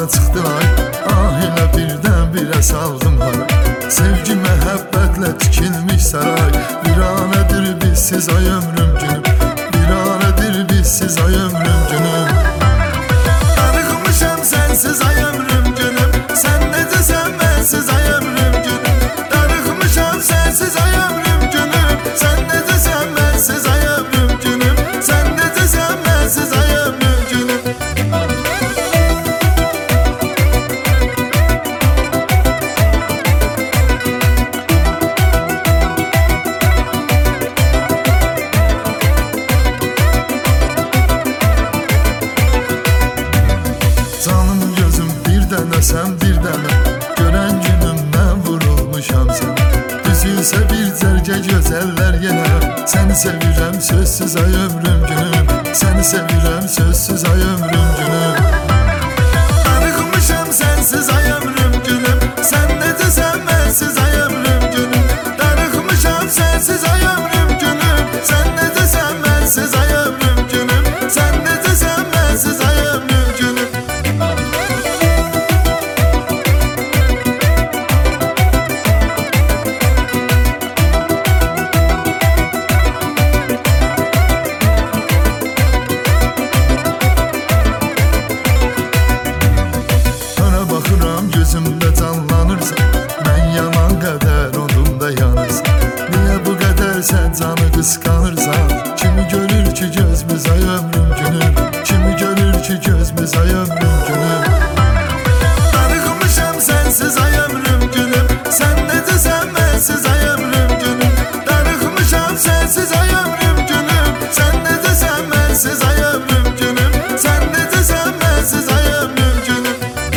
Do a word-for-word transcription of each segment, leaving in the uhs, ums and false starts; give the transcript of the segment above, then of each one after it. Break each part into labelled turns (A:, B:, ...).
A: harda çıxdılar, ah elə birdən-birə saldım hara. Sevgi məhəbbətlə tikilmiş saray, viranədir bizsiz ay ömrüm günüm, viranədir bizsiz ay ömrüm günüm. Darıxmışam sənsiz ay ömrüm günüm, sən necəsən mənsiz ay ömrüm günüm. Darıxmışam sənsiz ay ömrüm günüm, sən necəsən mənsiz ay ömrüm günüm, sən necəsən mənsiz ay ömrüm günüm. Canım gözüm bir dənə, sən bir dənə, görən günümdən vurulmuşam sənə. Düzülsə bir cərgə gözəllər yenə, səni sevirəm sözsüz ay ömrüm günüm, səni sevirəm sözsüz ay ömrüm günüm. Darıxmışam sənsiz ay ömrüm günüm, sən necəsən mənsiz ay ömrüm günüm. Darıxmışam sənsiz ay ömrüm günüm, sən necəsən mənsiz ay ömrüm günüm, sən necəsən mənsiz ay ömrüm günüm. Gözümdə canlanırsan, mən yanan qədər onumda yanırsan. Niyə bu qədər sən canı qısqanırsan? Kimi görür ki gözümüz ay ömrüm günüm, kimi görür ki gözümüz ay ömrüm günüm. Darıxmışam sənsiz ay ömrüm günüm, sən necəsən mənsiz ay ömrüm günüm. Darıxmışam sənsiz ay ömrüm günüm, sən necəsən mənsiz ay ömrüm günüm, sən necəsən mənsiz ay ömrüm günüm.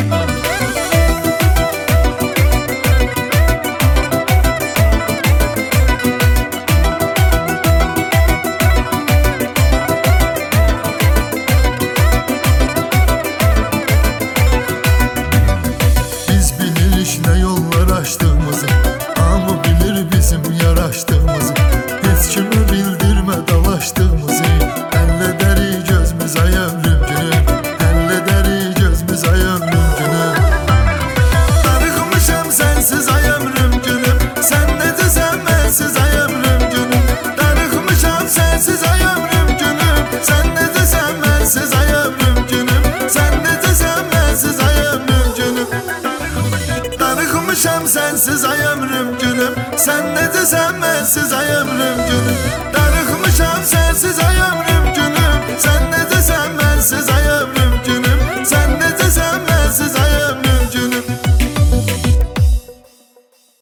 A: Ne yollar açtığımızı, hamı bilir bizim yaraştığımızı. Heç kimi bildirmə dalaştığımızı, həlledərik gözümüz ay ömrüm günüm, həlledərik gözümüz ay ömrüm günüm. Darıxmışam sənsiz ay ömrüm günüm, sən necəsən mənsiz ay ömrüm günüm. Darıxmışam sənsiz ay ömrüm günüm, sən necəsən mənsiz ay ömrüm günüm, sən necəsən mənsiz ay ömrüm günüm. Darıxmışam sənsiz ay ömrüm günüm, sən necəsən mənsiz ay ömrüm günüm.